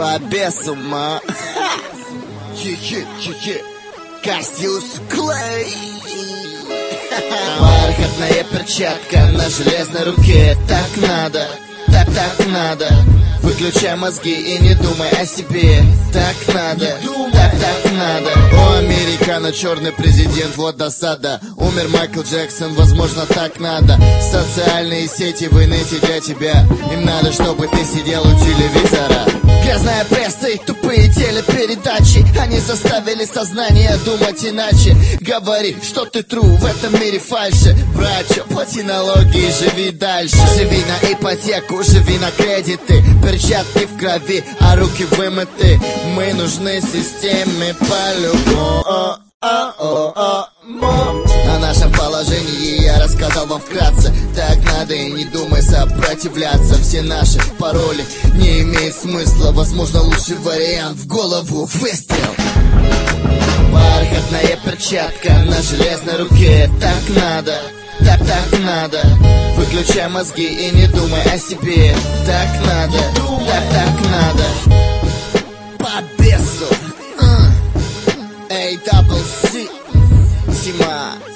по бесу, ма. Кассиус Клей. Бархатная перчатка на железной руке. Так надо, так надо. Выключай мозги и не думай о себе. Так надо, так надо. О, американо, черный президент, вот досада. Умер Майкл Джексон, возможно, так надо. Социальные сети в инете для тебя. Им надо, чтобы ты сидел у телевизора. Грязная пресса и тупые телепередачи. Они заставили сознание думать иначе. Говори, что ты true, в этом мире фальши. Братья, плати налоги и живи дальше. Живи на ипотеку, живи на кредиты. Перчатки в крови, а руки вымыты. Мы нужны системе по-любому. О нашем положении я рассказал вам вкратце. Так надо и не думай сопротивляться. Все наши пароли не имеют смысла. Возможно, лучший вариант в голову выстрел. Бархатная перчатка на железной руке. Так надо, так надо. Выключай мозги и не думай о себе. Так надо, так надо. По бесу. A-double-C Сима.